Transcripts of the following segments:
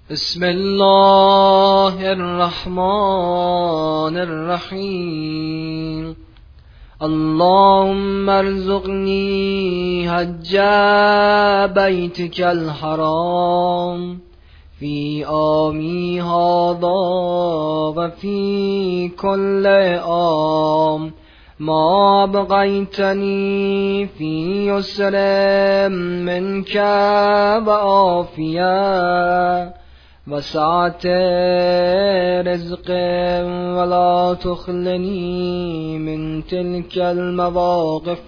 بسم الله الرحمن الرحيم. اللهم ارزقني حج بيتك الحرام في عامي هذا وفي كل عام ما بقيتني في يسر منك وعافية وسعة رزق، ولا تخلني من تلك المواقف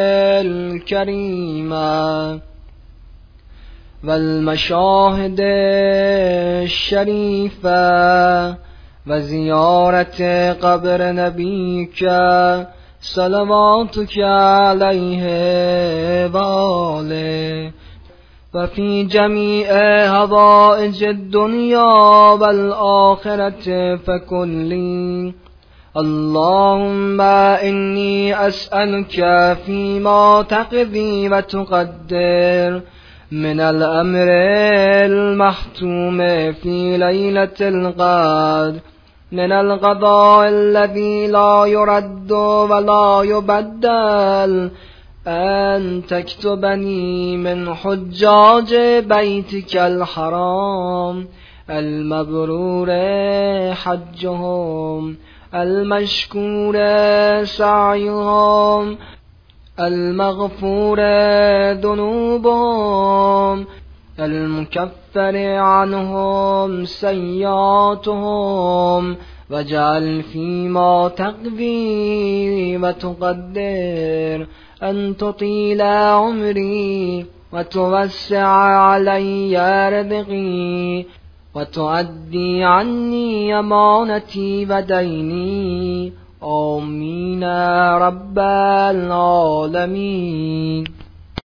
الكريمة والمشاهد الشريفة وزيارة قبر نبيك صلواتك عليه وآله، وفي جميع حوائج الدنيا والآخرة فكن لي. اللهم إني أسألك فيما تقضي وتقدر من الأمر المحتوم في ليلة القدر، من القضاء الذي لا يرد ولا يبدل، أن تكتبني من حجاج بيتك الحرام المبرور حجهم، المشكور سعيهم، المغفور ذنوبهم، المكفر عنهم سيئاتهم، واجعل فيما تقضي وتقدر أن تطيل عمري وتوسع علي رزقي وتؤدي عني أمانتي وديني. آمين رب العالمين.